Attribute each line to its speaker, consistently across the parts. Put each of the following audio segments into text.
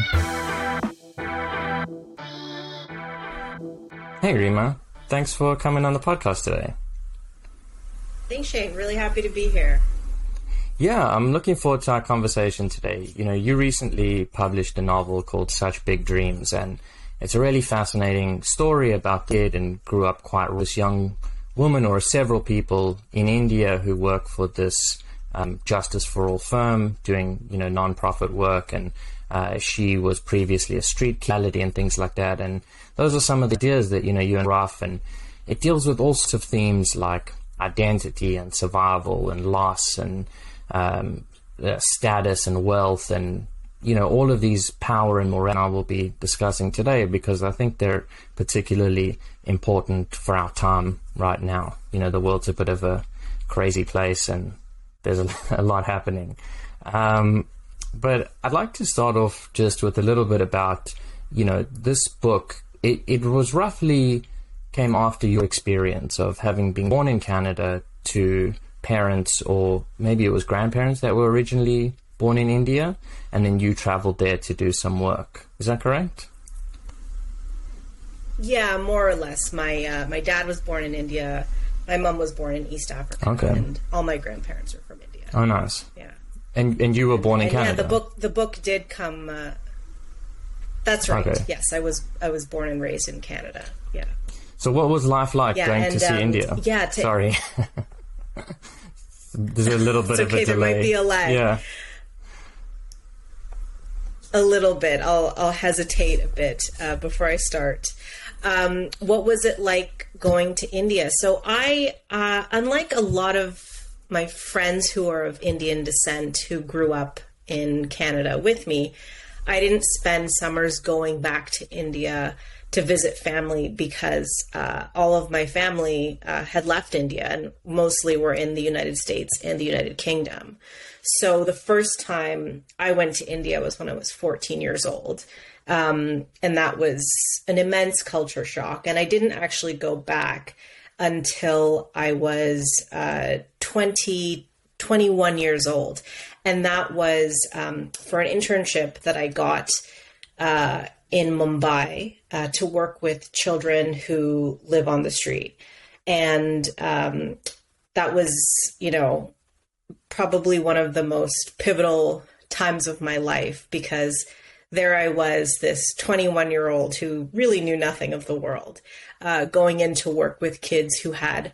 Speaker 1: Hey Rima, thanks for coming on the podcast today.
Speaker 2: Thanks, Shane. Really happy to be here.
Speaker 1: Yeah, I'm looking forward to our conversation today. You know, you recently published a novel called Such Big Dreams, and it's a really fascinating story about a kid and grew up quite this young woman or several people in India who work for this Justice for All firm doing, you know, non-profit work, and she was previously a street kid and things like that. And those are some of the ideas that, you know, you and Raf, and it deals with all sorts of themes like identity and survival and loss and status and wealth, and you know, all of these power and morality I will be discussing today because I think they're particularly important for our time right now. You know, the world's a bit of a crazy place and there's a lot happening. But I'd like to start off just with a little bit about, you know, this book. It was roughly came after your experience of having been born in Canada to parents, or maybe it was grandparents that were originally born in India, and then you traveled there to do some work. Is that correct?
Speaker 2: Yeah, more or less. My dad was born in India. My mom was born in East Africa. Okay. And all my grandparents are from India.
Speaker 1: Oh, nice.
Speaker 2: Yeah.
Speaker 1: And you were born in Canada.
Speaker 2: Yeah, the book did come. That's right. Okay. Yes, I was born and raised in Canada. Yeah.
Speaker 1: So what was life like going to see India?
Speaker 2: Yeah.
Speaker 1: Sorry. There's a little bit of a delay.
Speaker 2: There might be a lag.
Speaker 1: Yeah.
Speaker 2: A little bit. I'll hesitate a bit before I start. What was it like going to India? So I, unlike a lot of my friends who are of Indian descent who grew up in Canada with me, I didn't spend summers going back to India to visit family because all of my family had left India and mostly were in the United States and the United Kingdom. So the first time I went to India was when I was 14 years old. And that was an immense culture shock. And I didn't actually go back until I was 21 years old. And that was for an internship that I got in Mumbai to work with children who live on the street. And that was, you know, probably one of the most pivotal times of my life, because there I was, this 21-year-old who really knew nothing of the world, going in to work with kids who had,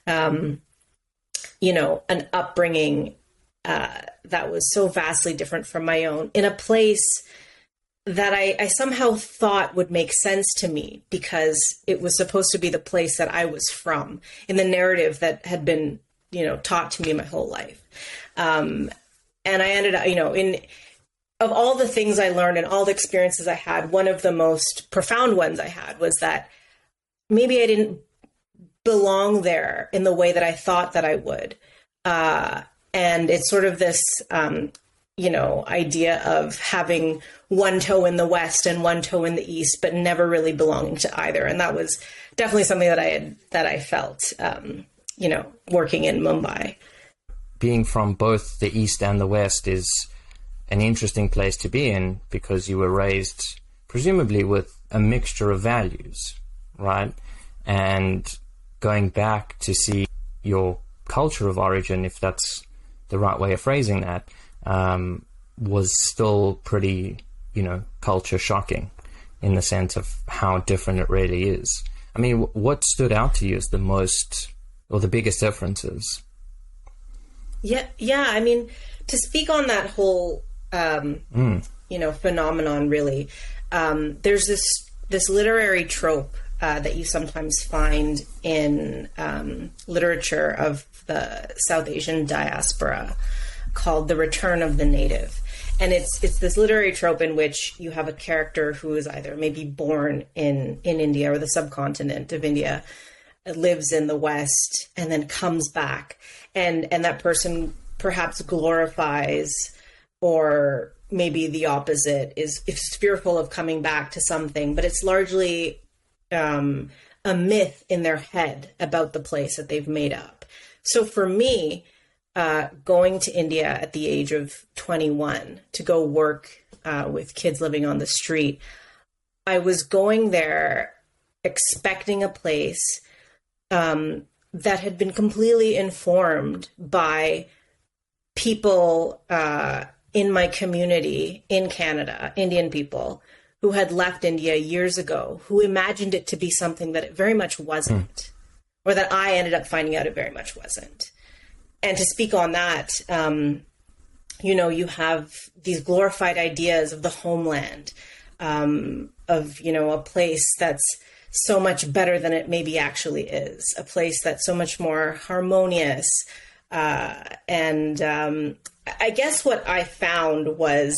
Speaker 2: you know, an upbringing that was so vastly different from my own, in a place that I somehow thought would make sense to me because it was supposed to be the place that I was from in the narrative that had been, you know, taught to me my whole life. And I ended up, you know, of all the things I learned and all the experiences I had, one of the most profound ones I had was that maybe I didn't belong there in the way that I thought that I would. And it's sort of this, you know, idea of having one toe in the West and one toe in the East, but never really belonging to either. And that was definitely something that I felt, you know, working in Mumbai.
Speaker 1: Being from both the East and the West is an interesting place to be in because you were raised presumably with a mixture of values, right? And going back to see your culture of origin, if that's the right way of phrasing that, was still pretty, you know, culture shocking in the sense of how different it really is. I mean, what stood out to you as the most or the biggest differences?
Speaker 2: Yeah. I mean, to speak on that whole, you know, phenomenon, really, there's this literary trope that you sometimes find in literature of the South Asian diaspora called The Return of the Native. And it's this literary trope in which you have a character who is either maybe born in India or the subcontinent of India, lives in the West, and then comes back. And that person perhaps glorifies, or maybe the opposite, is fearful of coming back to something, but it's largely a myth in their head about the place that they've made up. So for me, going to India at the age of 21 to go work with kids living on the street. I was going there expecting a place that had been completely informed by people in my community in Canada, Indian people who had left India years ago, who imagined it to be something that it very much wasn't, or that I ended up finding out it very much wasn't. And to speak on that, you have these glorified ideas of the homeland, of, a place that's so much better than it maybe actually is, a place that's so much more harmonious. And I guess what I found was,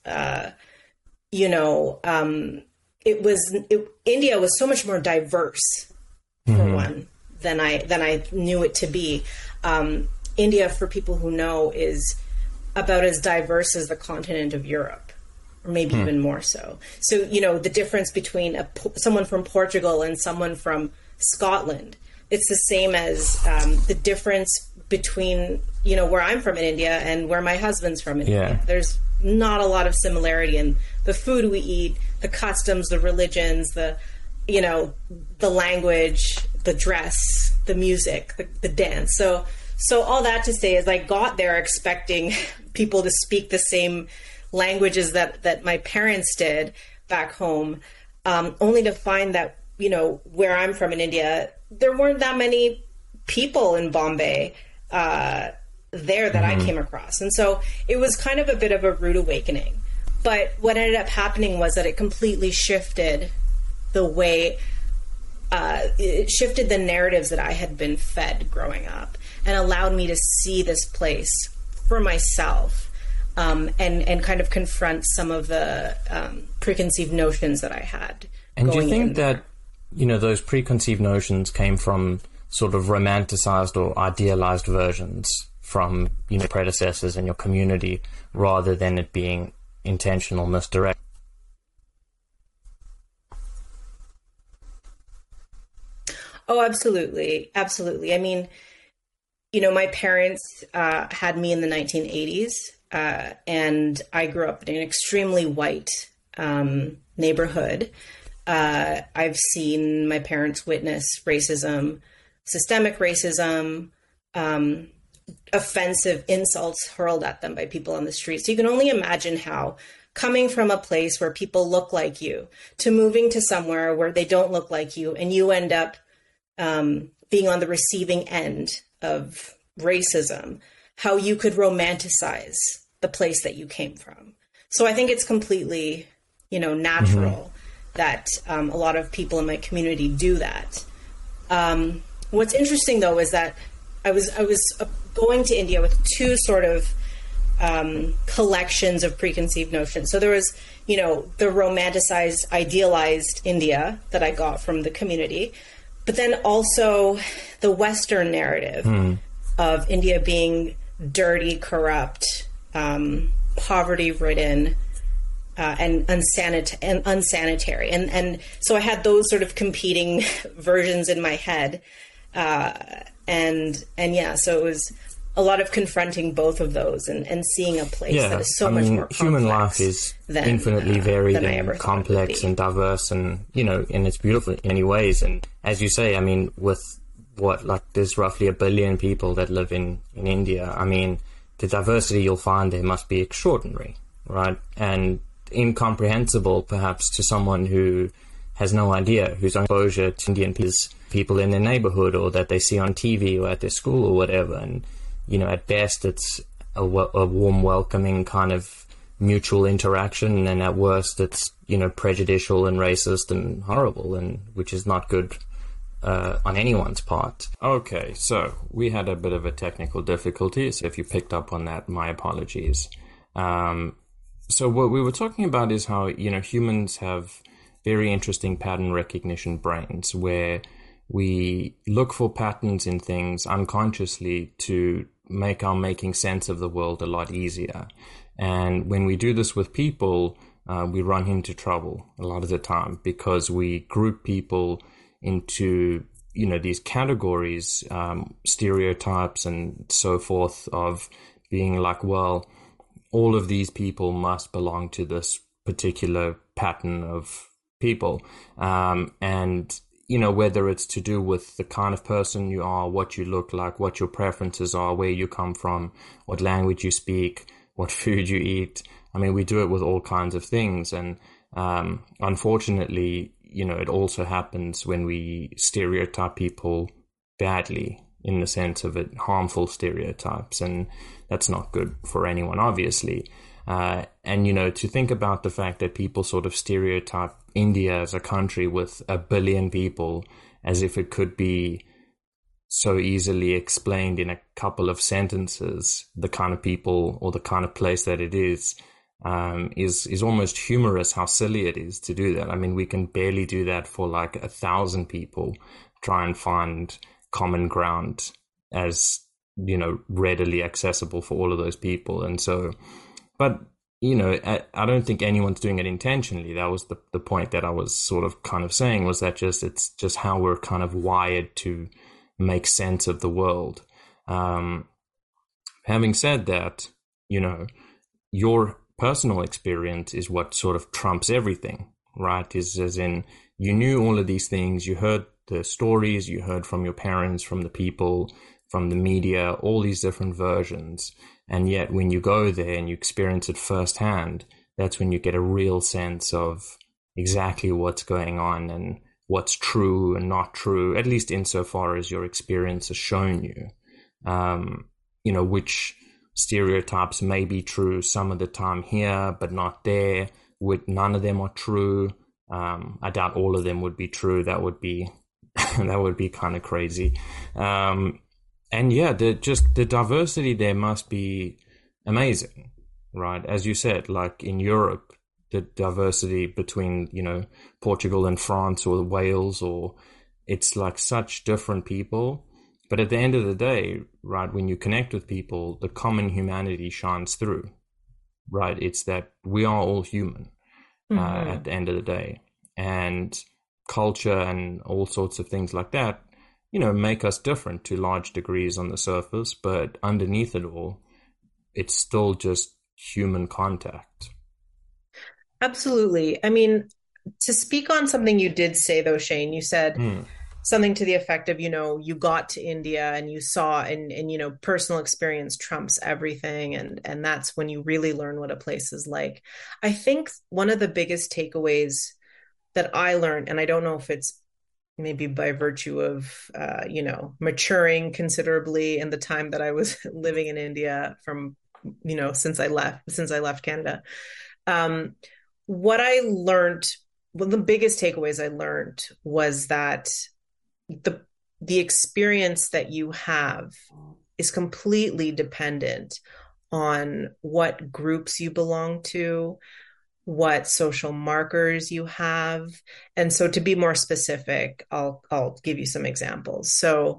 Speaker 2: India was so much more diverse, for one, than I knew it to be. India, for people who know, is about as diverse as the continent of Europe, or maybe even more so. So, the difference between someone from Portugal and someone from Scotland, it's the same as the difference between, where I'm from in India and where my husband's from in India. There's not a lot of similarity in the food we eat, the customs, the religions, the language, the dress, the music, the dance. So all that to say is I got there expecting people to speak the same languages that my parents did back home, only to find that, where I'm from in India, there weren't that many people in Bombay there that I came across. And so it was kind of a bit of a rude awakening. But what ended up happening was that it completely shifted the way, it shifted the narratives that I had been fed growing up and allowed me to see this place for myself, and kind of confront some of the preconceived notions that I had.
Speaker 1: And do you think that, those preconceived notions came from sort of romanticized or idealized versions from, predecessors in your community, rather than it being intentional misdirection?
Speaker 2: Oh, absolutely. Absolutely. I mean, my parents had me in the 1980s, and I grew up in an extremely white neighborhood. I've seen my parents witness racism, systemic racism, offensive insults hurled at them by people on the street. So you can only imagine how coming from a place where people look like you to moving to somewhere where they don't look like you, and you end up being on the receiving end of racism, how you could romanticize the place that you came from. So I think it's completely, natural that a lot of people in my community do that. What's interesting, though, is that I was going to India with two sort of collections of preconceived notions. So there was, the romanticized, idealized India that I got from the community, but then also the Western narrative of India being dirty, corrupt, poverty-ridden, and unsanitary. And so I had those sort of competing versions in my head. So it was a lot of confronting both of those and seeing a place that is so much more complex.
Speaker 1: Human life is infinitely varied and complex and diverse, and, and it's beautiful in many ways. And as you say, with there's roughly 1 billion people that live in India. The diversity you'll find there must be extraordinary, right? And incomprehensible, perhaps, to someone who has no idea, whose own exposure to Indian people in their neighborhood, or that they see on TV or at their school or whatever. And, at best, it's a warm, welcoming kind of mutual interaction, and at worst, it's, prejudicial and racist and horrible, and which is not good on anyone's part. Okay, so we had a bit of a technical difficulty, so if you picked up on that, my apologies. So what we were talking about is how, humans have very interesting pattern recognition brains, where we look for patterns in things unconsciously to make our making sense of the world a lot easier. And when we do this with people, we run into trouble a lot of the time, because we group people into, these categories, stereotypes and so forth, of being like, well, all of these people must belong to this particular pattern of people. And, whether it's to do with the kind of person you are, what you look like, what your preferences are, where you come from, what language you speak, what food you eat. I mean, we do it with all kinds of things. And unfortunately, it also happens when we stereotype people badly, in the sense of it, harmful stereotypes. And that's not good for anyone, obviously. And, to think about the fact that people sort of stereotype India as a country with 1 billion people as if it could be so easily explained in a couple of sentences, the kind of people or the kind of place that it is almost humorous how silly it is to do that. I mean, we can barely do that for like 1,000 people, try and find common ground as, readily accessible for all of those people. And so, but I don't think anyone's doing it intentionally. That was the point that I was sort of kind of saying, was that it's just how we're kind of wired to make sense of the world. Having said that, your personal experience is what sort of trumps everything, right? Is as in, you knew all of these things, you heard the stories, you heard from your parents, from the people, from the media, all these different versions. And yet when you go there and you experience it firsthand, that's when you get a real sense of exactly what's going on and what's true and not true, at least insofar as your experience has shown you. Which stereotypes may be true some of the time here, but not there. None of them are true. I doubt all of them would be true. That would be that would be kind of crazy. And yeah, the diversity there must be amazing, right? As you said, like in Europe, the diversity between, Portugal and France or Wales, or it's like such different people. But at the end of the day, right, when you connect with people, the common humanity shines through, right? It's that we are all human at the end of the day. And culture and all sorts of things like that, make us different to large degrees on the surface, but underneath it all, it's still just human contact.
Speaker 2: Absolutely. I mean, to speak on something you did say though, Shane, you said something to the effect of, you got to India and you saw and personal experience trumps everything. And that's when you really learn what a place is like. I think one of the biggest takeaways that I learned, and I don't know if it's maybe by virtue of, maturing considerably in the time that I was living in India from, since I left Canada. What I learned, one of the biggest takeaways I learned was that the experience that you have is completely dependent on what groups you belong to, what social markers you have. And so to be more specific, I'll give you some examples. So,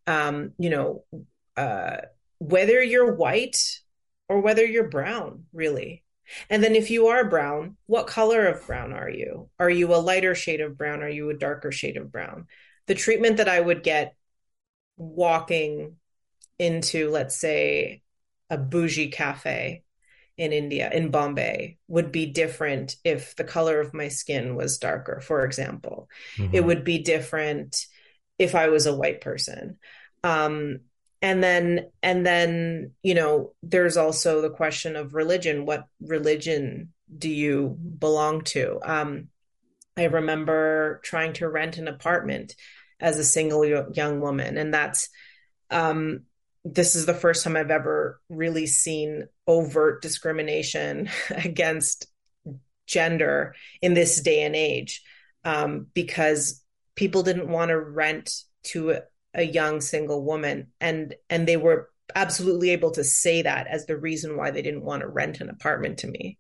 Speaker 2: whether you're white or whether you're brown, really. And then if you are brown, what color of brown are you? Are you a lighter shade of brown? Are you a darker shade of brown? The treatment that I would get walking into, let's say, a bougie cafe in India, in Bombay, would be different if the color of my skin was darker, for example. It would be different if I was a white person. And then, there's also the question of religion. What religion do you belong to? I remember trying to rent an apartment as a single young woman. And that's, this is the first time I've ever really seen overt discrimination against gender in this day and age, because people didn't want to rent to a young single woman. And they were absolutely able to say that as the reason why they didn't want to rent an apartment to me.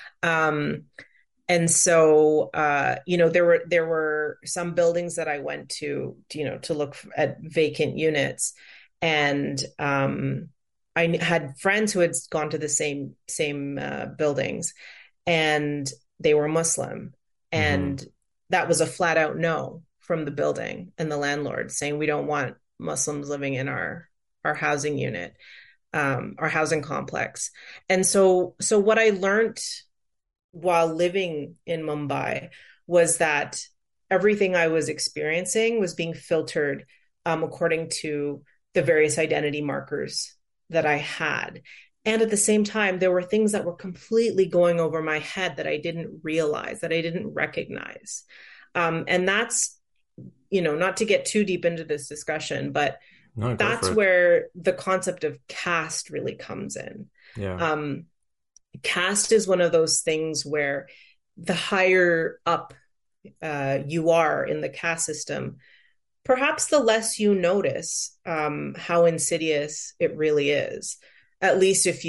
Speaker 2: And so, there were some buildings that I went to look at vacant units. And I had friends who had gone to the same buildings, and they were Muslim. And that was a flat out no from the building and the landlord, saying, we don't want Muslims living in our housing unit. our housing complex. And so what I learned while living in Mumbai was that everything I was experiencing was being filtered according to the various identity markers that I had. And at the same time, there were things that were completely going over my head that I didn't realize, that I didn't recognize. And that's, not to get too deep into this discussion, but
Speaker 1: No, go
Speaker 2: that's
Speaker 1: for it.
Speaker 2: where the concept of caste really comes in.
Speaker 1: Yeah.
Speaker 2: Um, Caste is one of those things where the higher up you are in the caste system, perhaps the less you notice how insidious it really is. At least if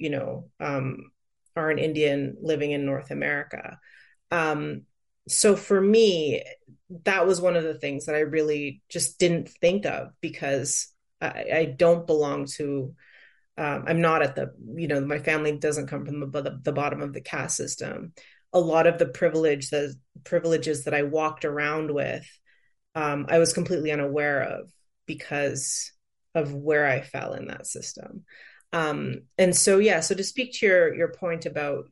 Speaker 2: are an Indian living in North America. So for me, that was one of the things that I really just didn't think of because I don't belong to I'm not at my family doesn't come from the bottom of the caste system. A lot of the privileges that I walked around with, I was completely unaware of because of where I fell in that system. And so, yeah, so to speak to your point about,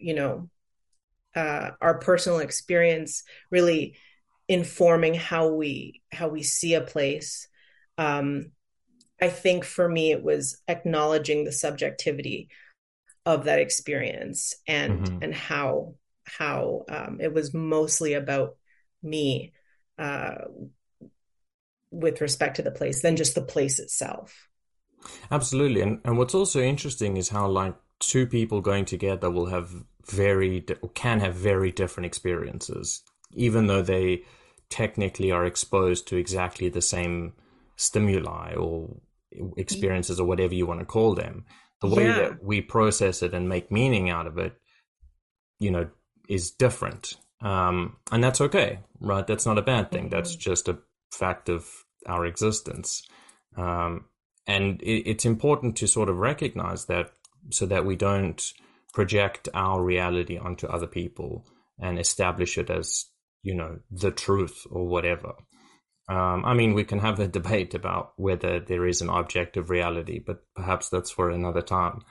Speaker 2: our personal experience really informing how we see a place, um, I think for me, it was acknowledging the subjectivity of that experience
Speaker 1: Hmm.
Speaker 2: and how it was mostly about me uh, with respect to the place than just the place itself.
Speaker 1: Absolutely. And what's also interesting is how like two people going together will have or can have very different experiences, even though they technically are exposed to exactly the same stimuli or experiences or whatever you want to call them. The way
Speaker 2: Yeah.
Speaker 1: that we process it and make meaning out of it, you know, is different. And that's okay, right? That's not a bad thing. That's
Speaker 2: Mhm.
Speaker 1: just a fact of our existence. Um, and it's important to sort of recognize that so that we don't project our reality onto other people and establish it as, the truth or whatever. I mean, we can have a debate about whether there is an objective reality, but perhaps that's for another time.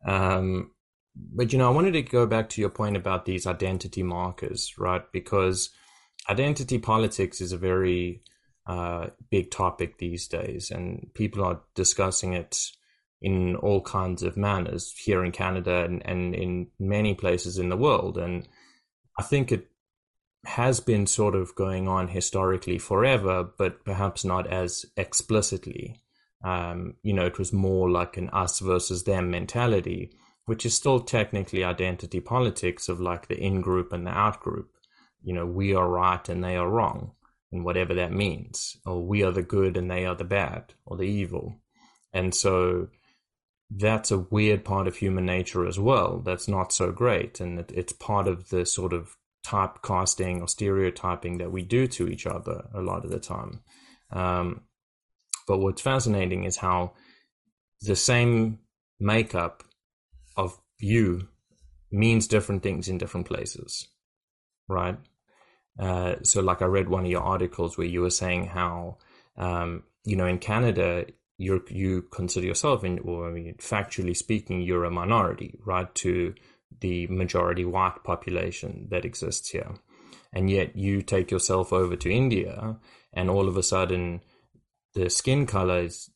Speaker 1: But I wanted to go back to your point about these identity markers, right? Because identity politics is a very big topic these days, and people are discussing it in all kinds of manners here in Canada and in many places in the world. And I think it has been sort of going on historically forever, but perhaps not as explicitly. It was more like an us versus them mentality, which is still technically identity politics of like the in group and the out group. We are right and they are wrong, and whatever that means, or we are the good and they are the bad or the evil. And so that's a weird part of human nature as well. That's not so great. And it's part of the sort of typecasting or stereotyping that we do to each other a lot of the time. Um, but what's fascinating is how the same makeup of you means different things in different places, right? So, like, I read one of your articles where you were saying how, in Canada, you consider yourself, or I mean, factually speaking, you're a minority, right, to the majority white population that exists here. And yet you take yourself over to India, and all of a sudden, the skin colors,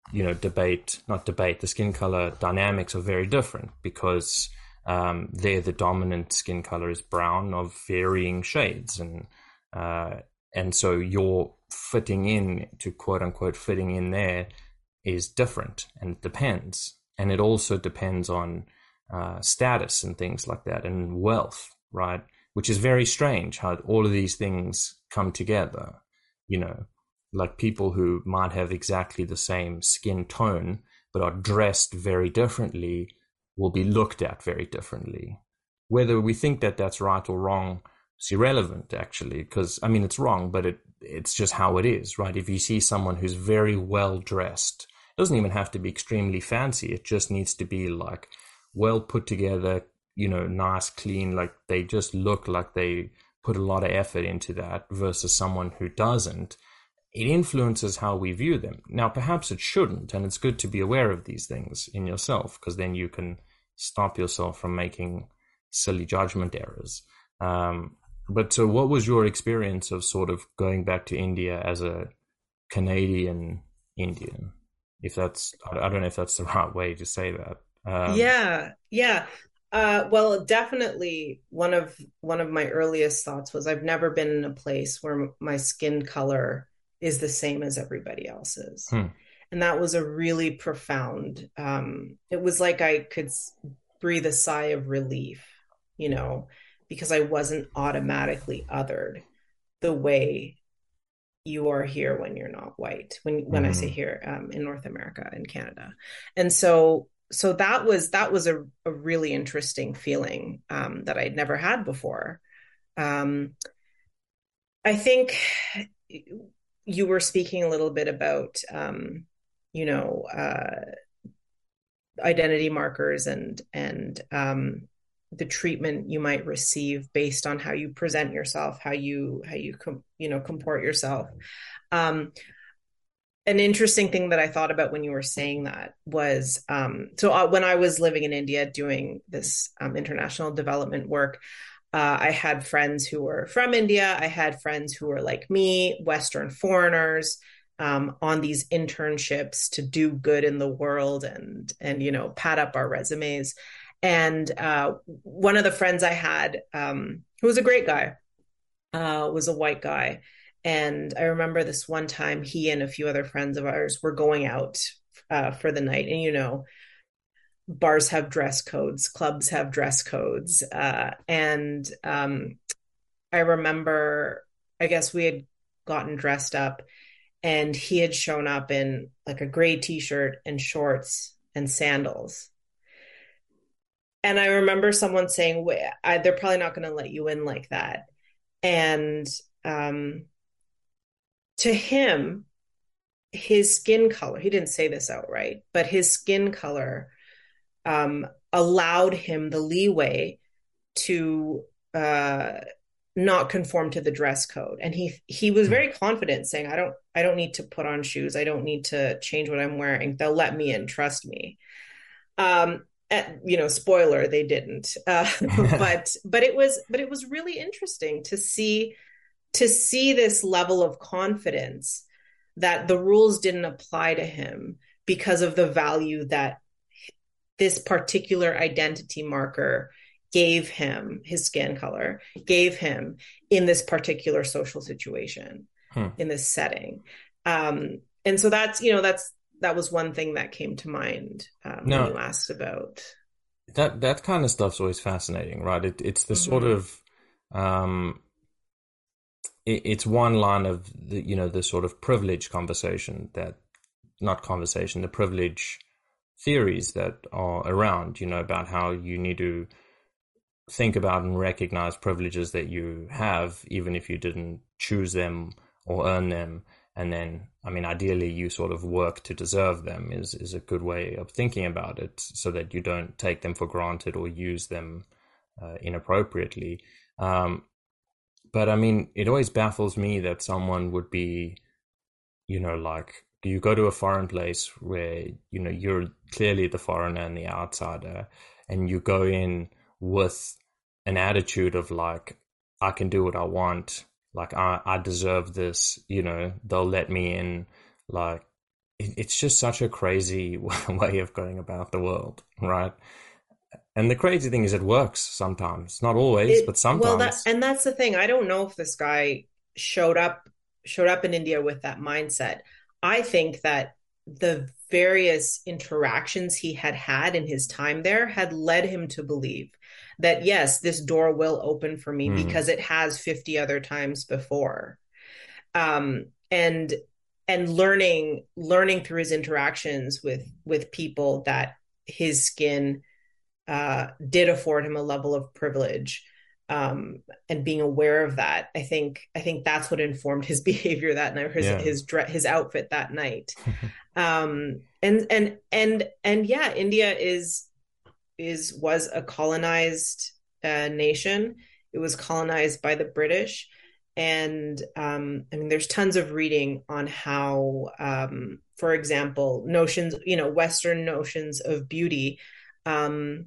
Speaker 1: the skin color dynamics are very different because there the dominant skin color is brown of varying shades, and so your fitting in to quote unquote fitting in there is different, and it depends, and it also depends on status and things like that, and wealth, right? Which is very strange how all of these things come together, you know, like people who might have exactly the same skin tone but are dressed very differently will be looked at very differently. Whether we think that that's right or wrong is irrelevant, actually, because I mean it's wrong, but it's just how it is, right? If you see someone who's very well dressed, it doesn't even have to be extremely fancy. It just needs to be like well put together, nice, clean, like they just look like they put a lot of effort into that versus someone who doesn't. it influences how we view them. Now, perhaps it shouldn't, and it's good to be aware of these things in yourself, because then you can stop yourself from making silly judgment errors. But so what was your experience of sort of going back to India as a Canadian Indian? If that's, I don't know if that's the right way to say that.
Speaker 2: Yeah. Well, definitely one of my earliest thoughts was I've never been in a place where my skin color is the same as everybody else's.
Speaker 1: Hmm.
Speaker 2: And that was a really profound, it was like I could breathe a sigh of relief, you know, because I wasn't automatically othered the way you are here when you're not white. When I say
Speaker 1: Mm-hmm.
Speaker 2: here, in North America and Canada. And so that was a really interesting feeling, that I'd never had before. Um, I think you were speaking a little bit about, you know, identity markers and the treatment you might receive based on how you present yourself, how you comport yourself. Um, an interesting thing that I thought about when you were saying that was, when I was living in India doing this, international development work, I had friends who were from India. I had friends who were like me, Western foreigners, on these internships to do good in the world and pad up our resumes. And one of the friends I had, who was a great guy, was a white guy. And I remember this one time he and a few other friends of ours were going out, for the night. And, bars have dress codes, clubs have dress codes. And I remember, I guess we had gotten dressed up and he had shown up in like a gray t-shirt and shorts and sandals. And I remember someone saying, they're probably not going to let you in like that. And um, to him, his skin color, he didn't say this outright, but his skin color, allowed him the leeway to, not conform to the dress code. And he was very confident saying, I don't need to put on shoes. I don't need to change what I'm wearing. They'll let me in, trust me. Spoiler, they didn't. But it was really interesting to see this level of confidence that the rules didn't apply to him because of the value that this particular identity marker gave him, his skin color gave him in this particular social situation, in this setting. And so that was one thing that came to mind, when
Speaker 1: Now,
Speaker 2: you asked about.
Speaker 1: that kind of stuff's always fascinating, right? It's the sort
Speaker 2: Mm-hmm.
Speaker 1: of it's one line of the sort of privilege conversation that not conversation, the privilege theories that are around, about how you need to think about and recognize privileges that you have, even if you didn't choose them or earn them. And then, I mean, ideally, you sort of work to deserve them is a good way of thinking about it so that you don't take them for granted or use them inappropriately. But I mean, it always baffles me that someone would be, like you go to a foreign place where, you're clearly the foreigner and the outsider, and you go in with an attitude of like, I can do what I want, like I deserve this, they'll let me in. Like it's just such a crazy way of going about the world, right? And the crazy thing is it works sometimes, not always, but sometimes.
Speaker 2: That's the thing. I don't know if this guy showed up showed up in India with that mindset. I think that the various interactions he had had in his time there had led him to believe that, yes, this door will open for me
Speaker 1: Hmm.
Speaker 2: because it has 50 other times before. Um, and learning through his interactions with people that his skin did afford him a level of privilege, and being aware of that, I think that's what informed his behavior that night,
Speaker 1: Yeah.
Speaker 2: his outfit that night. And yeah, India was a colonized nation. It was colonized by the British, And I mean, there's tons of reading on how, for example, notions, Western notions of beauty um,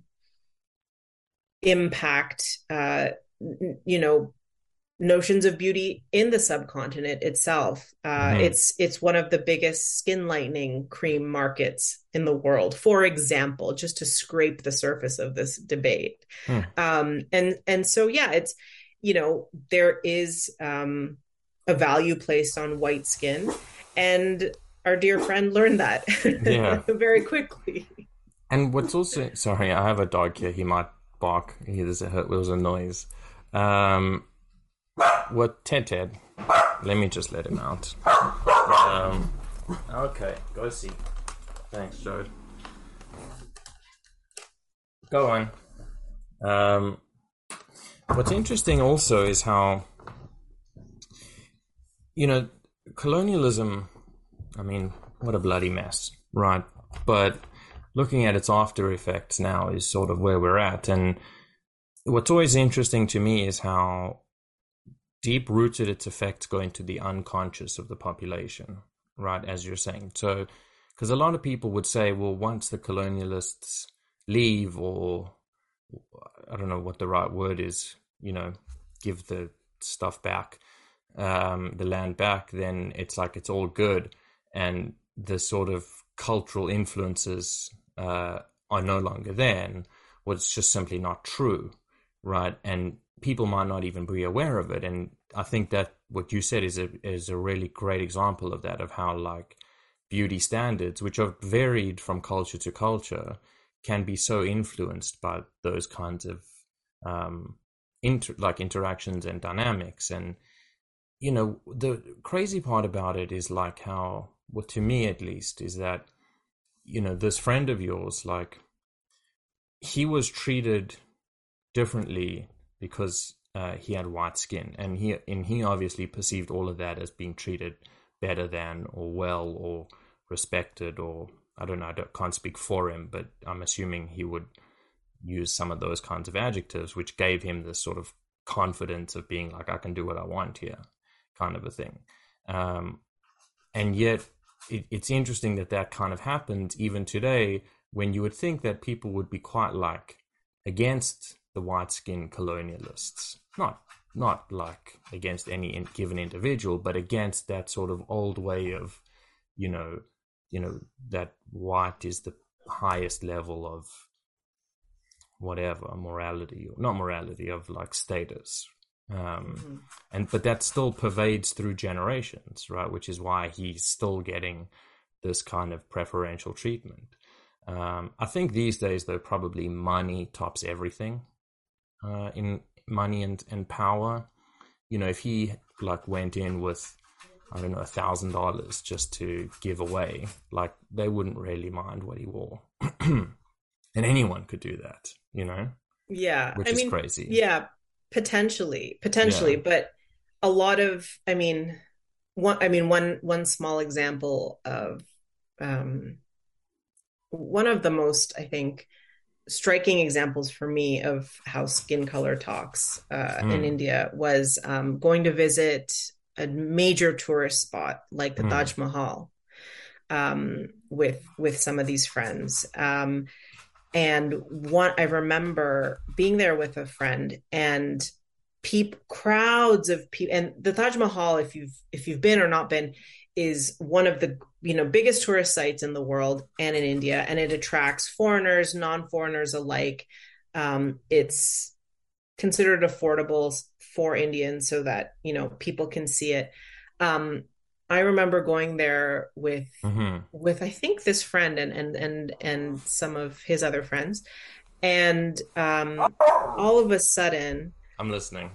Speaker 2: impact, you know, notions of beauty in the subcontinent itself.
Speaker 1: Hmm.
Speaker 2: It's one of the biggest skin lightening cream markets in the world, for example, just to scrape the surface of this debate.
Speaker 1: Hmm.
Speaker 2: And so yeah, it's there is a value placed on white skin, and our dear friend learned that
Speaker 1: Yeah.
Speaker 2: very quickly.
Speaker 1: And what's also, sorry, I have a dog here. He might bark. There was a noise. Um, Ted? Let me just let him out. Okay, go see. Thanks, Joe. Go on. Um, what's interesting also is how, you know, colonialism, I mean, what a bloody mess, right? But looking at its after effects now is sort of where we're at. And what's always interesting to me is how deep rooted its effects go into the unconscious of the population, right? As you're saying. So, because a lot of people would say, well, once the colonialists leave, or I don't know what the right word is, give the stuff back, the land back, then it's like it's all good. And the sort of cultural influences are no longer there. And well, it's just simply not true, right? And people might not even be aware of it. And I think that what you said is a really great example of that, of how like beauty standards, which are varied from culture to culture, can be so influenced by those kinds of interactions and dynamics. And the crazy part about it is like how, well, to me at least, is that this friend of yours, like, he was treated differently because he had white skin, and he obviously perceived all of that as being treated better than, or well, or respected, or I don't know, can't speak for him, but I'm assuming he would use some of those kinds of adjectives, which gave him this sort of confidence of being like, I can do what I want here, kind of a thing. And yet it's interesting that kind of happens even today, when you would think that people would be quite like against the white skin colonialists, not like against any given individual, but against that sort of old way of, that white is the highest level of whatever morality, or not morality, of like status. But that still pervades through generations, right? Which is why he's still getting this kind of preferential treatment. I think these days, though, probably money tops everything. In money and power, if he like went in with, I don't know, $1,000 just to give away, like, they wouldn't really mind what he wore. And anyone could do that,
Speaker 2: Yeah,
Speaker 1: which is crazy.
Speaker 2: yeah, potentially,
Speaker 1: Yeah.
Speaker 2: but a lot of, one small example of one of the most, I think, striking examples for me of how skin color talks in
Speaker 1: Mm.
Speaker 2: India was going to visit a major tourist spot like the
Speaker 1: Mm.
Speaker 2: Taj Mahal with some of these friends. And I remember being there with a friend, and crowds of people. And the Taj Mahal, if you've been or not been, is one of the biggest tourist sites in the world and in India, and it attracts foreigners, non-foreigners alike. It's considered affordable for Indians so that people can see it. I remember going there
Speaker 1: Mm-hmm.
Speaker 2: with I think this friend and some of his other friends, and all of a sudden,
Speaker 1: I'm listening.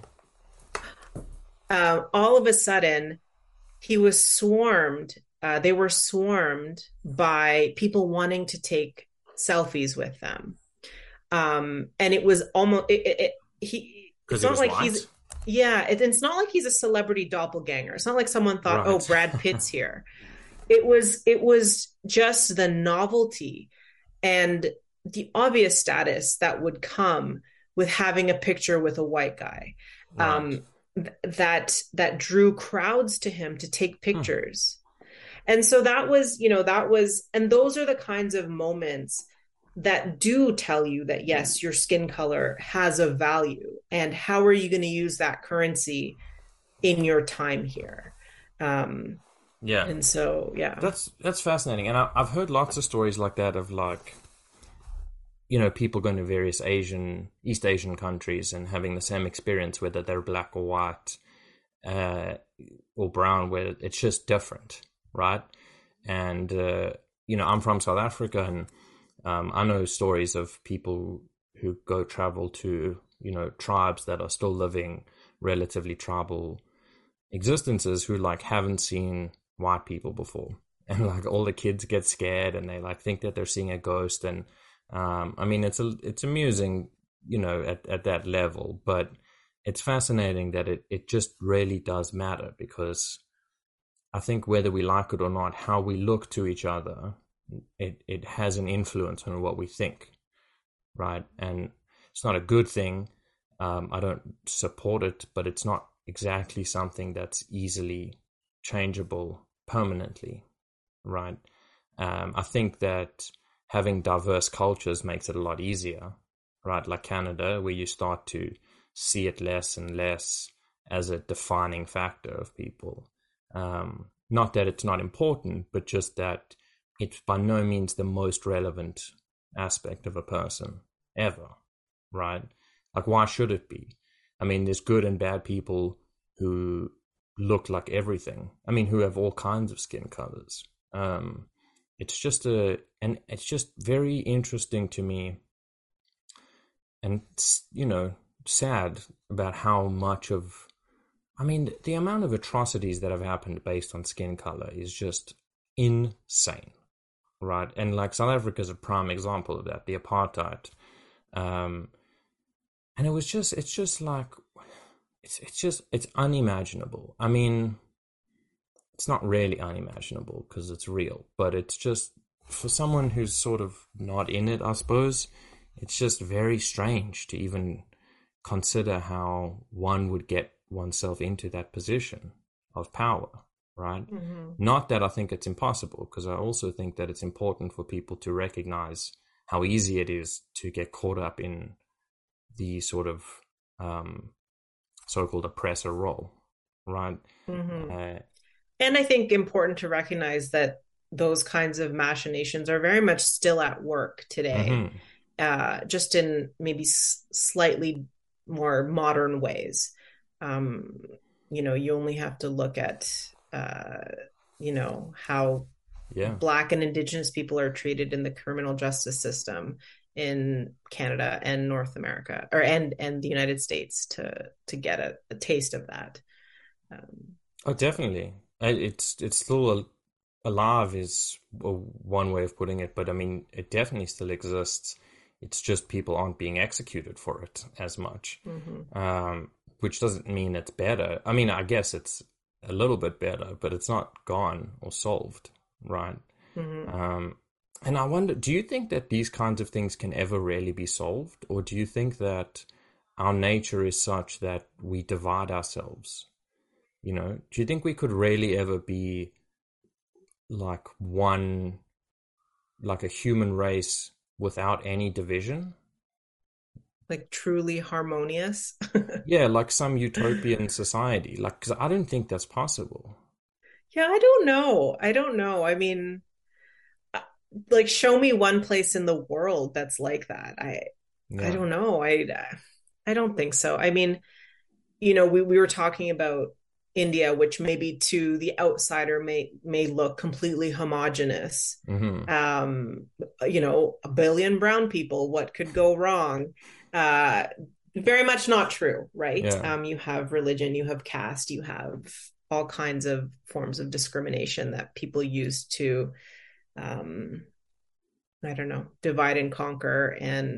Speaker 2: all of a sudden, he was swarmed. They were swarmed by people wanting to take selfies with them, and it was almost he.
Speaker 1: Because
Speaker 2: It's
Speaker 1: he
Speaker 2: not
Speaker 1: was
Speaker 2: like
Speaker 1: white?
Speaker 2: it's not like he's a celebrity doppelganger. It's not like someone thought, oh,
Speaker 1: Right.
Speaker 2: Brad Pitt's here. It was just the novelty and the obvious status that would come with having a picture with a white guy.
Speaker 1: Right.
Speaker 2: Um, that drew crowds to him to take
Speaker 1: Hmm.
Speaker 2: pictures. And so that was, that was, and those are the kinds of moments that do tell you that yes, your skin color has a value, and how are you going to use that currency in your time here. um
Speaker 1: Yeah,
Speaker 2: and so yeah.
Speaker 1: that's fascinating, and I've heard lots of stories like that of like, people going to various East Asian countries and having the same experience, whether they're black or white, uh, or brown, where it's just different, right? And I'm from South Africa, and I know stories of people who go travel to tribes that are still living relatively tribal existences, who like haven't seen white people before, and like all the kids get scared and they like think that they're seeing a ghost. And I mean, it's amusing, at that level, but it's fascinating that it just really does matter, because I think whether we like it or not, how we look to each other, it has an influence on what we think, right? And it's not a good thing. I don't support it, but it's not exactly something that's easily changeable permanently, right? I think that having diverse cultures makes it a lot easier, right? Like Canada, where you start to see it less and less as a defining factor of people. Not that it's not important, but just that it's by no means the most relevant aspect of a person ever, right? Like, why should it be? I mean, there's good and bad people who look like everything. I mean, who have all kinds of skin colors. And it's just very interesting to me, and sad about how much of, I mean, the amount of atrocities that have happened based on skin color is just insane, right? And like South Africa is a prime example of that, the apartheid. Um, and it's just like, it's unimaginable. I mean, it's not really unimaginable because it's real, but it's just, for someone who's sort of not in it, I suppose, it's just very strange to even consider how one would get oneself into that position of power, right?
Speaker 2: Hmm.
Speaker 1: Not that I think it's impossible, because I also think that it's important for people to recognize how easy it is to get caught up in the sort of um, so-called oppressor role, right?
Speaker 2: Hmm.
Speaker 1: Uh,
Speaker 2: And I think important to recognize that those kinds of machinations are very much still at work today,
Speaker 1: mhm.
Speaker 2: just in maybe slightly more modern ways. Um, you only have to look at, uh, how
Speaker 1: Yeah.
Speaker 2: Black and Indigenous people are treated in the criminal justice system in Canada and North America, or and the United States, to get a taste of that. Um,
Speaker 1: Oh,
Speaker 2: so.
Speaker 1: definitely. It's still alive is one way of putting it, but I mean, it definitely still exists. It's just people aren't being executed for it as much,
Speaker 2: Mhm.
Speaker 1: which doesn't mean it's better. I mean, I guess it's a little bit better, but it's not gone or solved, right?
Speaker 2: Mhm.
Speaker 1: Um, and I wonder, do you think that these kinds of things can ever really be solved, or do you think that our nature is such that we divide ourselves? Do you think we could really ever be like one, like a human race without any division?
Speaker 2: Like truly harmonious.
Speaker 1: Yeah, like some utopian society. Like, because I don't think that's possible.
Speaker 2: Yeah, I don't know. I don't know. I mean, uh, like show me one place in the world that's like that. I
Speaker 1: Yeah.
Speaker 2: don't know. I don't think so. I mean, we were talking about India, which maybe to the outsider may look completely homogenous.
Speaker 1: Hmm.
Speaker 2: Um, a billion brown people, what could go wrong? Uh, Very much not true, right?
Speaker 1: Yeah.
Speaker 2: You have religion, you have caste, you have all kinds of forms of discrimination that people use to, um, I don't know, divide and conquer,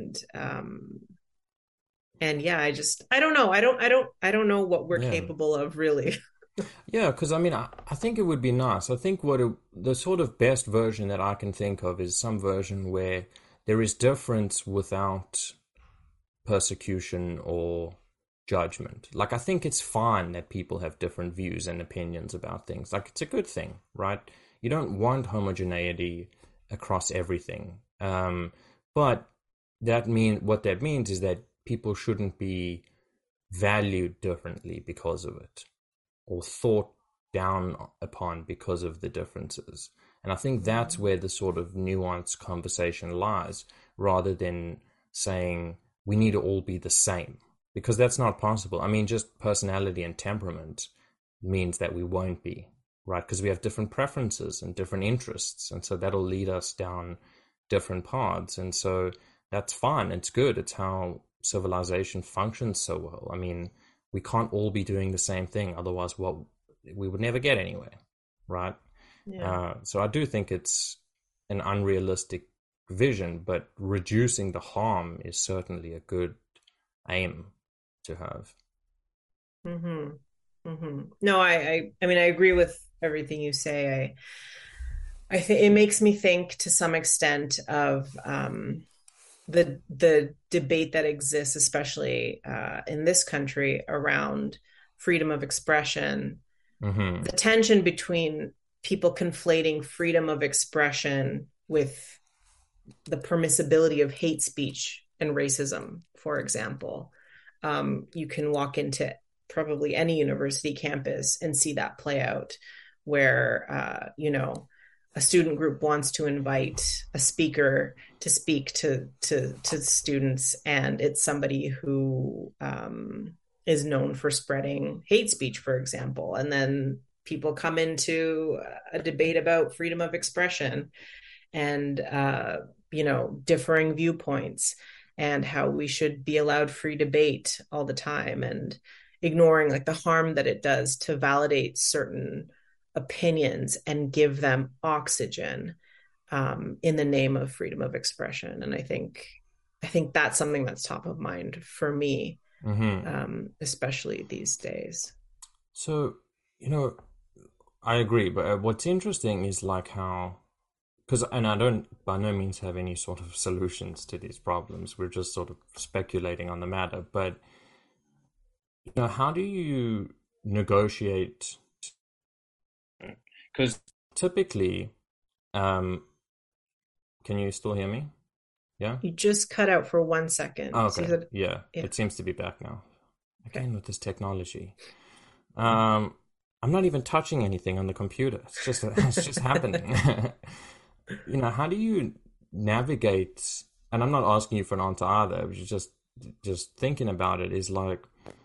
Speaker 2: and yeah, I don't know. I don't know what we're
Speaker 1: Yeah.
Speaker 2: capable of really.
Speaker 1: Yeah, because I mean, I think it would be nice. I think the sort of best version that I can think of is some version where there is difference without persecution or judgment. Like, I think it's fine that people have different views and opinions about things. Like, it's a good thing, right? You don't want homogeneity across everything. But what that means is that people shouldn't be valued differently because of it, or thought down upon because of the differences. And I think that's where the sort of nuanced conversation lies, rather than saying we need to all be the same, because that's not possible. I mean, just personality and temperament means that we won't be, right? Because we have different preferences and different interests. And so that'll lead us down different paths. And so that's fine. It's good. It's how civilization functions so well. I mean, we can't all be doing the same thing. Otherwise, we would never get anywhere, right?
Speaker 2: Yeah.
Speaker 1: So I do think it's an unrealistic vision, but reducing the harm is certainly a good aim to have.
Speaker 2: Mm-hmm. Mm-hmm. No, I mean, I agree with everything you say. I think it makes me think to some extent of the debate that exists, especially in this country, around freedom of expression,
Speaker 1: Mm-hmm.
Speaker 2: the tension between people conflating freedom of expression with the permissibility of hate speech and racism, for example. You can walk into probably any university campus and see that play out, where a student group wants to invite a speaker to speak to students, and it's somebody who is known for spreading hate speech, for example, and then people come into a debate about freedom of expression and differing viewpoints, and how we should be allowed free debate all the time, and ignoring like the harm that it does to validate certain opinions and give them oxygen in the name of freedom of expression. And I think that's something that's top of mind for me,
Speaker 1: Mm-hmm.
Speaker 2: especially these days.
Speaker 1: So, you know, I agree, but what's interesting is like how, because, and I don't by no means have any sort of solutions to these problems. We're just sort of speculating on the matter. But, how do you negotiate? Because typically, um, can you still hear me? Yeah?
Speaker 2: You just cut out for 1 second.
Speaker 1: Oh,
Speaker 2: So you
Speaker 1: okay.
Speaker 2: said,
Speaker 1: Yeah,
Speaker 2: yeah,
Speaker 1: it seems to be back now.
Speaker 2: okay.
Speaker 1: Again, with this technology. Um, I'm not even touching anything on the computer. It's just happening. How do you navigate? And I'm not asking you for an answer either. But just thinking about it is like,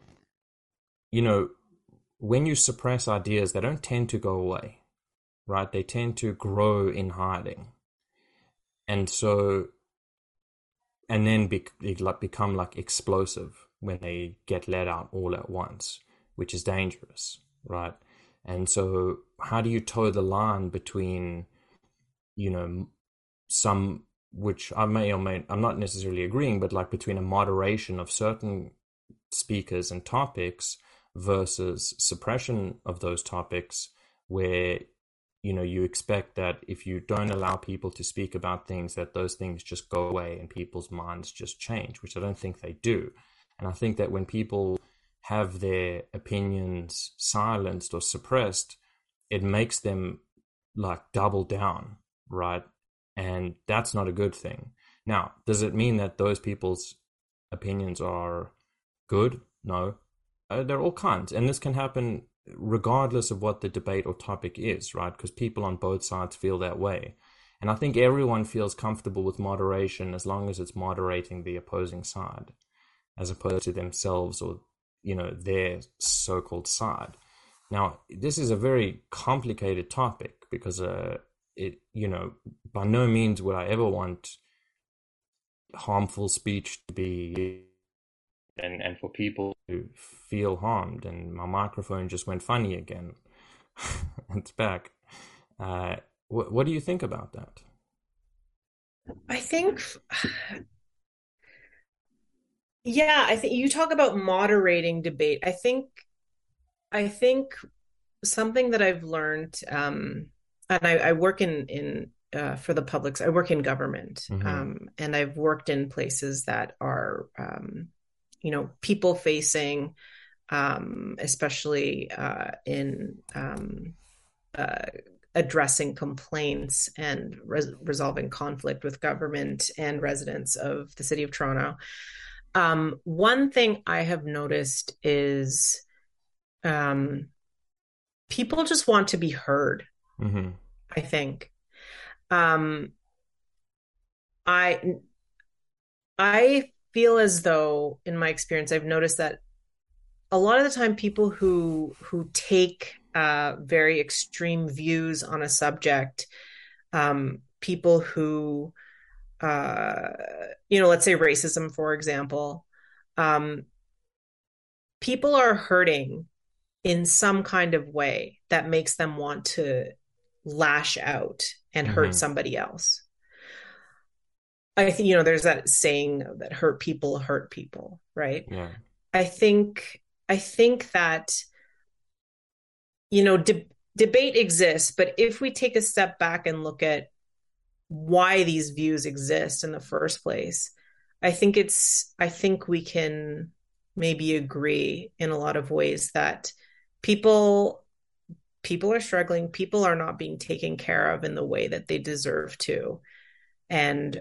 Speaker 1: you know, when you suppress ideas, they don't tend to go away, right? They tend to grow in hiding, and so and then become like explosive when they get let out all at once, which is dangerous, right? And so, how do you toe the line between, some, which I may or may, I'm not necessarily agreeing, but like between a moderation of certain speakers and topics versus suppression of those topics, where you expect that if you don't allow people to speak about things, that those things just go away and people's minds just change, which I don't think they do. And I think that when people have their opinions silenced or suppressed, it makes them like double down, right? And that's not a good thing. Now, does it mean that those people's opinions are good? No. There are all kinds. And this can happen regardless of what the debate or topic is, right? Because people on both sides feel that way. And I think everyone feels comfortable with moderation as long as it's moderating the opposing side, as opposed to themselves or, their so-called side. Now, this is a very complicated topic because by no means would I ever want harmful speech to be and for people to feel harmed. And my microphone just went funny again. It's back. What do you think about that?
Speaker 2: I think, yeah, I think you talk about moderating debate. I think something that I've learned, and I work in for the public. I work in government,
Speaker 1: Mm-hmm.
Speaker 2: and I've worked in places that are people facing, especially in addressing complaints and resolving conflict with government and residents of the city of Toronto. One thing I have noticed is people just want to be heard,
Speaker 1: Mm-hmm.
Speaker 2: I think. Um, I I feel as though, in my experience, I've noticed that a lot of the time people who take very extreme views on a subject, people who let's say racism, for example, um, people are hurting in some kind of way that makes them want to lash out and hurt
Speaker 1: Mm-hmm.
Speaker 2: somebody else. I think, there's that saying that hurt people, right?
Speaker 1: Yeah.
Speaker 2: I think that, debate exists, but if we take a step back and look at why these views exist in the first place, I think we can maybe agree in a lot of ways that people people are struggling, people are not being taken care of in the way that they deserve to. And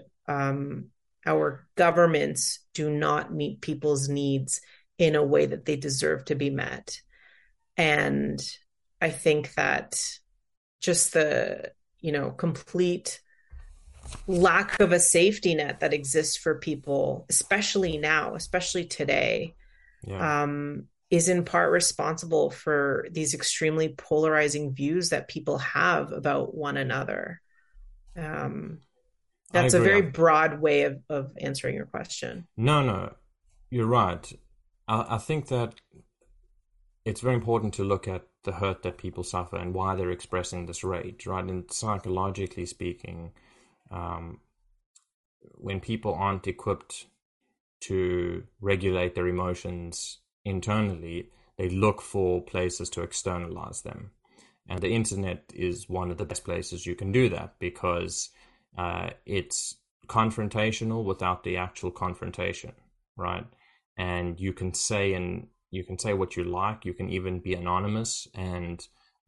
Speaker 2: our governments do not meet people's needs in a way that they deserve to be met. And I think that just the, complete lack of a safety net that exists for people, especially now, especially today,
Speaker 1: Yeah.
Speaker 2: is in part responsible for these extremely polarizing views that people have about one another. Um,
Speaker 1: I
Speaker 2: that's a
Speaker 1: agree.
Speaker 2: very broad way of answering your question.
Speaker 1: No, you're right. I think that it's very important to look at the hurt that people suffer and why they're expressing this rage, right? And psychologically speaking, um, when people aren't equipped to regulate their emotions internally, they look for places to externalize them. And the internet is one of the best places you can do that because it's confrontational without the actual confrontation, right? And you can say what you like. You can even be anonymous, and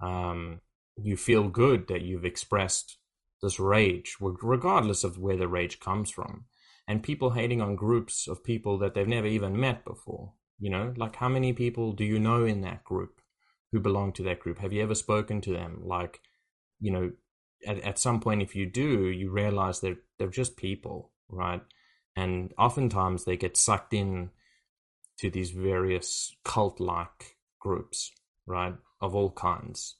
Speaker 1: you feel good that you've expressed this rage, regardless of where the rage comes from. And people hating on groups of people that they've never even met before. Like how many people do you know in that group who belong to that group? Have you ever spoken to them? Like, at some point, if you do, you realize they're just people, right? And oftentimes they get sucked in to these various cult-like groups, right, of all kinds.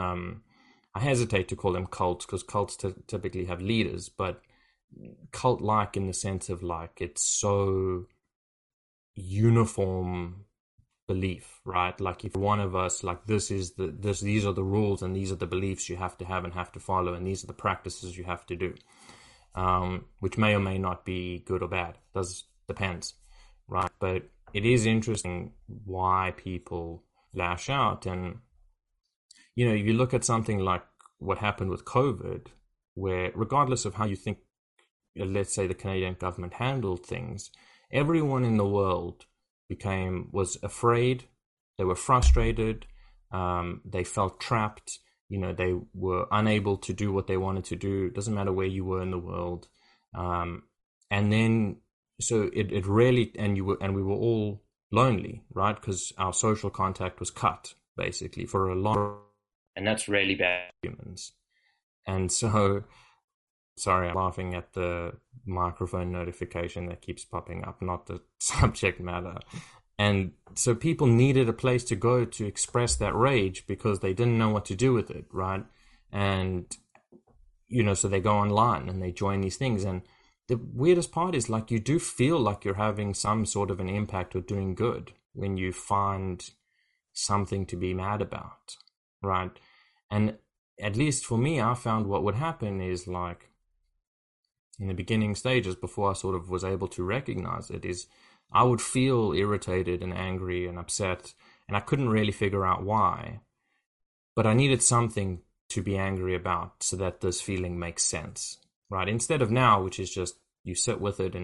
Speaker 1: I hesitate to call them cults because cults typically have leaders, but cult-like in the sense of like it's so uniform belief, right? Like if one of us, like these are the rules and these are the beliefs you have to have and have to follow, and these are the practices you have to do, which may or may not be good or bad. Depends, right? But it is interesting why people lash out. And if you look at something like what happened with COVID, where regardless of how you think, let's say, the Canadian government handled things, everyone in the world was afraid, they were frustrated, they felt trapped, they were unable to do what they wanted to do. It doesn't matter where you were in the world. And then so it really, and we were all lonely, right? Because our social contact was cut basically for a lot, and that's really bad for humans. And so, sorry, I'm laughing at the microphone notification that keeps popping up, not the subject matter. And so people needed a place to go to express that rage because they didn't know what to do with it, right? And, so they go online and they join these things. And the weirdest part is, like, you do feel like you're having some sort of an impact or doing good when you find something to be mad about, right? And at least for me, I found what would happen is, like, in the beginning stages, before I sort of was able to recognize it, is I would feel irritated and angry and upset, and I couldn't really figure out why. But I needed something to be angry about so that this feeling makes sense, right? Instead of now, which is just you sit with it and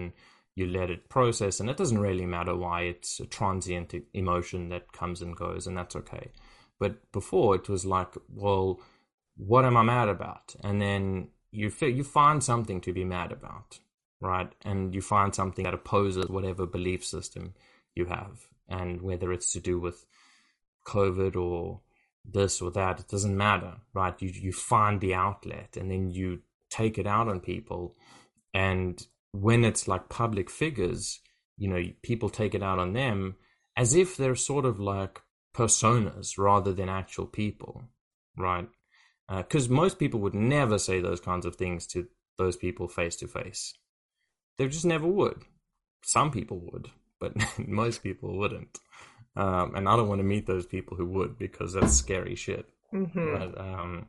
Speaker 1: you let it process, and it doesn't really matter why. It's a transient emotion that comes and goes, and that's okay. But before, it was like, well, what am I mad about? And then you find something to be mad about, right? And you find something that opposes whatever belief system you have, and whether it's to do with COVID or this or that, it doesn't matter, right? You find the outlet, and then you take it out on people. And when it's like public figures, people take it out on them as if they're sort of like personas rather than actual people, right? Because most people would never say those kinds of things to those people face to face. They just never would. Some people would, but most people wouldn't. And I don't want to meet those people who would, because that's scary shit.
Speaker 2: Mm-hmm.
Speaker 1: But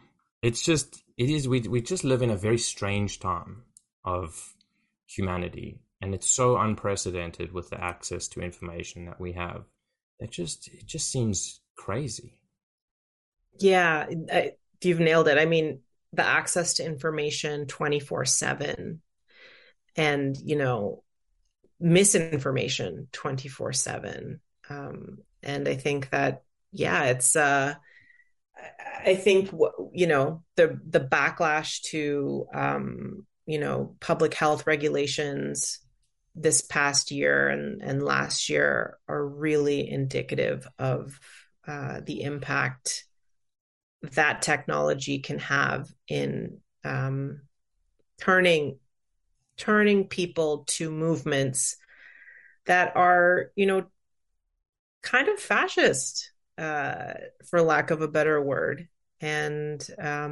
Speaker 1: we just live in a very strange time of humanity, and it's so unprecedented with the access to information that we have. It just seems crazy.
Speaker 2: Yeah, you've nailed it. I mean, the access to information 24/7, and misinformation 24/7. And I think that, yeah, it's I think the backlash to public health regulations this past year and last year are really indicative of the impact that technology can have in turning people to movements that are, kind of fascist, for lack of a better word. And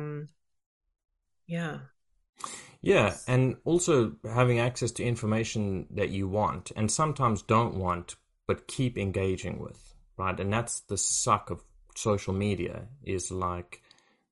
Speaker 2: yeah.
Speaker 1: Yeah, and also having access to information that you want and sometimes don't want, but keep engaging with, right? And that's the suck of social media, is like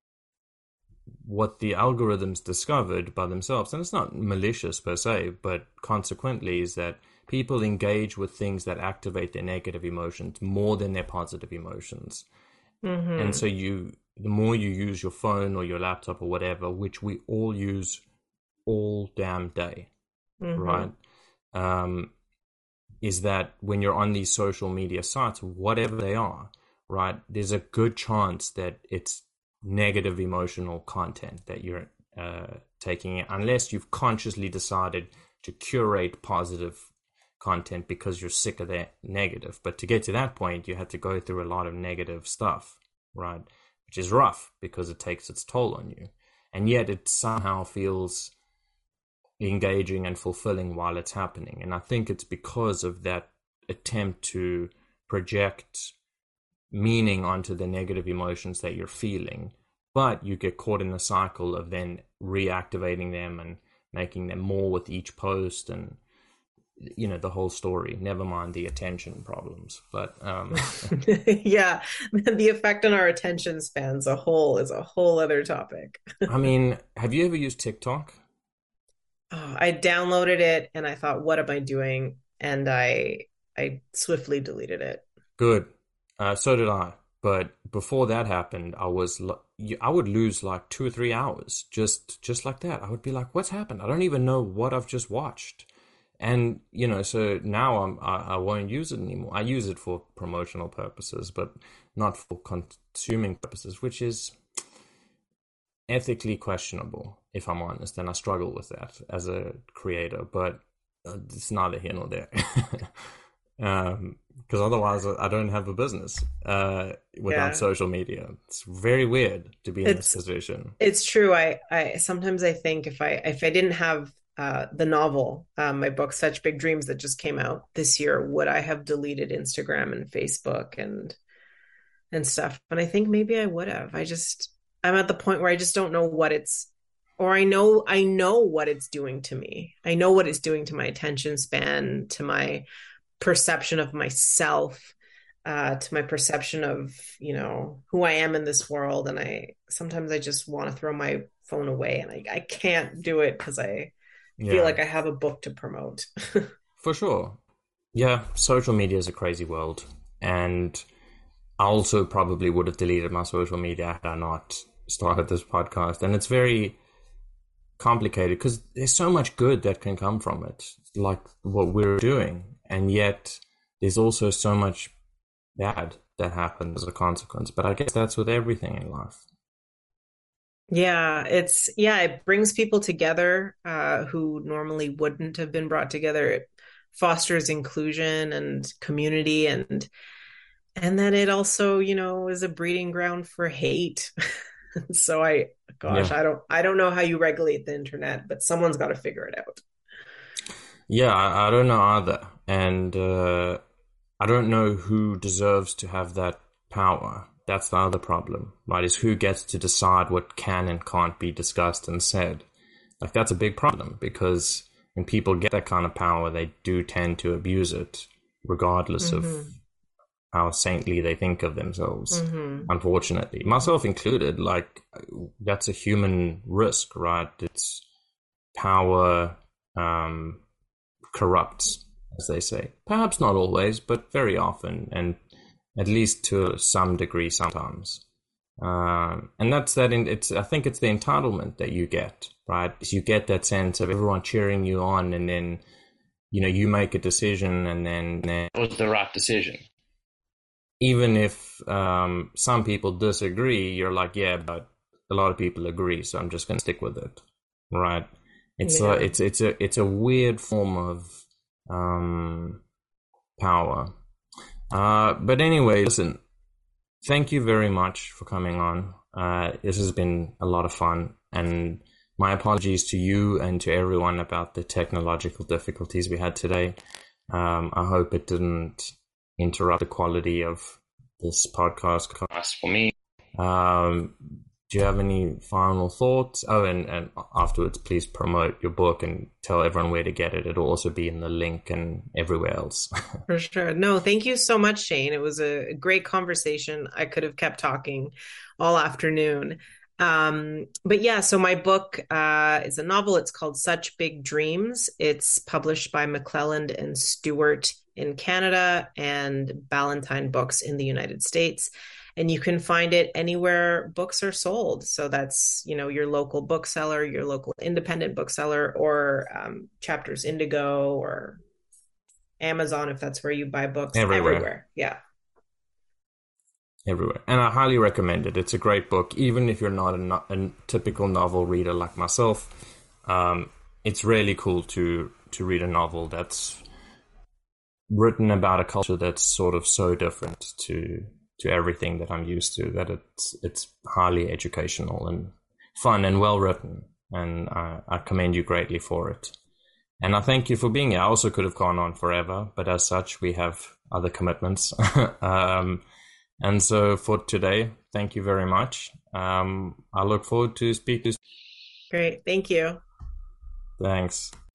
Speaker 1: what the algorithms discovered by themselves, and it's not malicious per se, but consequently is that people engage with things that activate their negative emotions more than their positive emotions.
Speaker 2: Mm-hmm.
Speaker 1: And so the more you use your phone or your laptop or whatever, which we all use all damn day,
Speaker 2: Mm-hmm.
Speaker 1: right? Is that when you're on these social media sites, whatever they are, right, there's a good chance that it's negative emotional content that you're taking in, unless you've consciously decided to curate positive content because you're sick of that negative. But to get to that point, you had to go through a lot of negative stuff, right? Which is rough because it takes its toll on you. And yet it somehow feels engaging and fulfilling while it's happening. And I think it's because of that attempt to project meaning onto the negative emotions that you're feeling, but you get caught in the cycle of then reactivating them and making them more with each post, and the whole story, never mind the attention problems. But
Speaker 2: yeah, the effect on our attention spans is a whole other topic.
Speaker 1: I mean, have you ever used TikTok?
Speaker 2: I downloaded it and I thought, what am I doing? And I swiftly deleted it.
Speaker 1: Good. So did I. But before that happened, I would lose like 2 or 3 hours just like that. I would be like, what's happened? I don't even know what I've just watched. And so now I won't use it anymore. I use it for promotional purposes, but not for consuming purposes, which is ethically questionable, if I'm honest. And I struggle with that as a creator, but it's neither here nor there. Because otherwise I don't have a business without social media. It's very weird to be in this position.
Speaker 2: It's true. I sometimes I think if I didn't have the novel, my book Such Big Dreams that just came out this year, would I have deleted Instagram and Facebook and stuff? And I think maybe I would have. I'm at the point where I just don't know what it's, or I know what it's doing to me. I know what it's doing to my attention span, to my perception of myself, to my perception of who I am in this world. And sometimes I just want to throw my phone away, and I can't do it because I feel like I have a book to promote.
Speaker 1: For sure. Yeah, social media is a crazy world, and I also probably would have deleted my social media had I not started this podcast. And it's very complicated because there's so much good that can come from it, like what we're doing, and yet there's also so much bad that happens as a consequence. But I guess that's with everything in life.
Speaker 3: Yeah, it brings people together who normally wouldn't have been brought together. It fosters inclusion and community, and then it also, is a breeding ground for hate. So
Speaker 1: Yeah.
Speaker 3: I don't know how you regulate the internet, but someone's got to figure it out.
Speaker 1: Yeah, I don't know either. And I don't know who deserves to have that power. That's the other problem, right? Is who gets to decide what can and can't be discussed and said. Like, that's a big problem because when people get that kind of power, they do tend to abuse it, regardless of how saintly they think of themselves, unfortunately. Myself included, like, that's a human risk, right? It's power corrupts, as they say. Perhaps not always, but very often, and at least to some degree sometimes. And that's that. I think it's the entitlement that you get, right? You get that sense of everyone cheering you on, and then you make a decision, and then it was the right decision. Even if some people disagree, you're like, yeah, but a lot of people agree, so I'm just going to stick with it, right? It's a weird form of power. But anyway, listen, thank you very much for coming on. This has been a lot of fun, and my apologies to you and to everyone about the technological difficulties we had today. I hope it didn't interrupt the quality of this podcast for me. Do you have any final thoughts? Oh, and afterwards, please promote your book and tell everyone where to get it. It'll also be in the link and everywhere else.
Speaker 3: For sure. No, thank you so much, Shane. It was a great conversation. I could have kept talking all afternoon. But yeah, so my book is a novel. It's called Such Big Dreams. It's published by McClelland and Stewart in Canada and Ballantine Books in the United States. And you can find it anywhere books are sold. So that's, your local bookseller, your local independent bookseller, or Chapters Indigo, or Amazon, if that's where you buy books. Everywhere. Yeah.
Speaker 1: Everywhere. And I highly recommend it. It's a great book. Even if you're not a typical novel reader like myself, it's really cool to read a novel that's written about a culture that's sort of so different to everything that I'm used to, that it's highly educational and fun and well written, and I commend you greatly for it. And I thank you for being here. I also could have gone on forever, but as such, we have other commitments. And so for today, thank you very much. I look forward to speaking to you.
Speaker 3: Great. Thank you.
Speaker 1: Thanks.